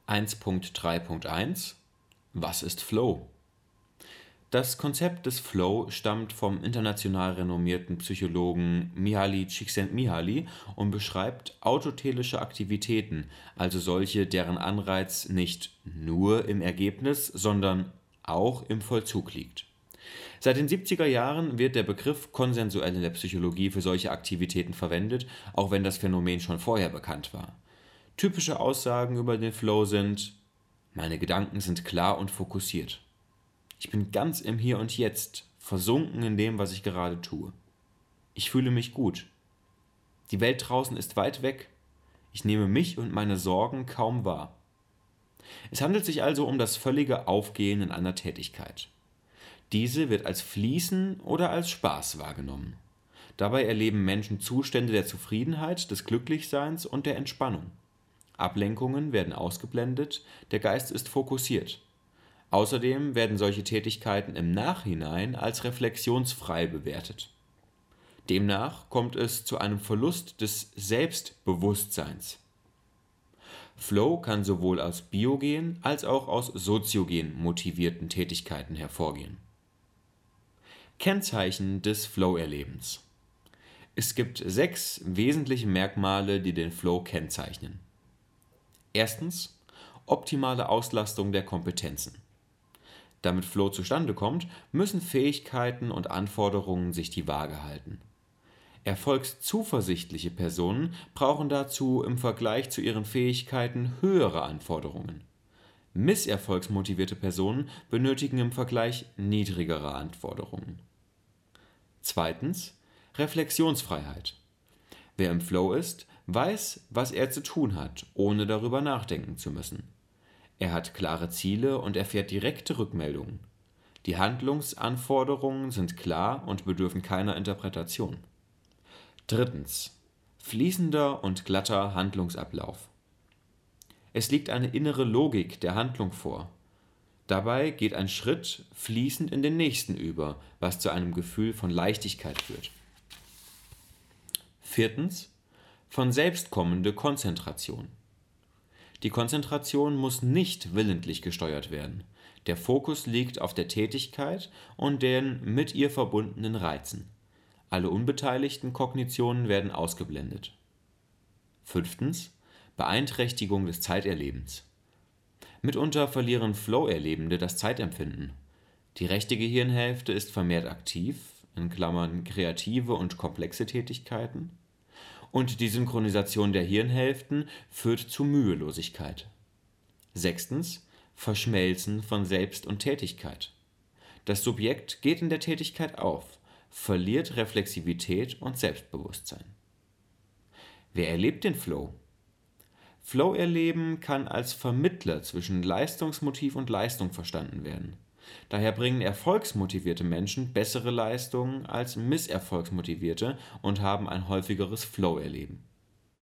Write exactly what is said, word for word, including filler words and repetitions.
eins Punkt drei Punkt eins Was ist Flow? Das Konzept des Flow stammt vom international renommierten Psychologen Mihaly Csikszentmihalyi und beschreibt autotelische Aktivitäten, also solche, deren Anreiz nicht nur im Ergebnis, sondern auch im Vollzug liegt. Seit den siebziger Jahren wird der Begriff konsensuell in der Psychologie für solche Aktivitäten verwendet, auch wenn das Phänomen schon vorher bekannt war. Typische Aussagen über den Flow sind: Meine Gedanken sind klar und fokussiert. Ich bin ganz im Hier und Jetzt, versunken in dem, was ich gerade tue. Ich fühle mich gut. Die Welt draußen ist weit weg. Ich nehme mich und meine Sorgen kaum wahr. Es handelt sich also um das völlige Aufgehen in einer Tätigkeit. Diese wird als Fließen oder als Spaß wahrgenommen. Dabei erleben Menschen Zustände der Zufriedenheit, des Glücklichseins und der Entspannung. Ablenkungen werden ausgeblendet, der Geist ist fokussiert. Außerdem werden solche Tätigkeiten im Nachhinein als reflexionsfrei bewertet. Demnach kommt es zu einem Verlust des Selbstbewusstseins. Flow kann sowohl aus biogen als auch aus soziogen motivierten Tätigkeiten hervorgehen. Kennzeichen des Flow-Erlebens: Es gibt sechs wesentliche Merkmale, die den Flow kennzeichnen. Erstens: optimale Auslastung der Kompetenzen. Damit Flow zustande kommt, müssen Fähigkeiten und Anforderungen sich die Waage halten. Erfolgszuversichtliche Personen brauchen dazu im Vergleich zu ihren Fähigkeiten höhere Anforderungen. Misserfolgsmotivierte Personen benötigen im Vergleich niedrigere Anforderungen. Zweitens: Reflexionsfreiheit. Wer im Flow ist, weiß, was er zu tun hat, ohne darüber nachdenken zu müssen. Er hat klare Ziele und erfährt direkte Rückmeldungen. Die Handlungsanforderungen sind klar und bedürfen keiner Interpretation. Drittens: fließender und glatter Handlungsablauf. Es liegt eine innere Logik der Handlung vor. Dabei geht ein Schritt fließend in den nächsten über, was zu einem Gefühl von Leichtigkeit führt. Viertens: von selbst kommende Konzentration. Die Konzentration muss nicht willentlich gesteuert werden. Der Fokus liegt auf der Tätigkeit und den mit ihr verbundenen Reizen. Alle unbeteiligten Kognitionen werden ausgeblendet. Fünftens: Beeinträchtigung des Zeiterlebens. Mitunter verlieren Flow-Erlebende das Zeitempfinden. Die rechte Gehirnhälfte ist vermehrt aktiv, in Klammern kreative und komplexe Tätigkeiten, und die Synchronisation der Hirnhälften führt zu Mühelosigkeit. Sechstens: Verschmelzen von Selbst und Tätigkeit. Das Subjekt geht in der Tätigkeit auf, verliert Reflexivität und Selbstbewusstsein. Wer erlebt den Flow? Flow-Erleben kann als Vermittler zwischen Leistungsmotiv und Leistung verstanden werden. Daher bringen erfolgsmotivierte Menschen bessere Leistungen als misserfolgsmotivierte und haben ein häufigeres Flow-Erleben.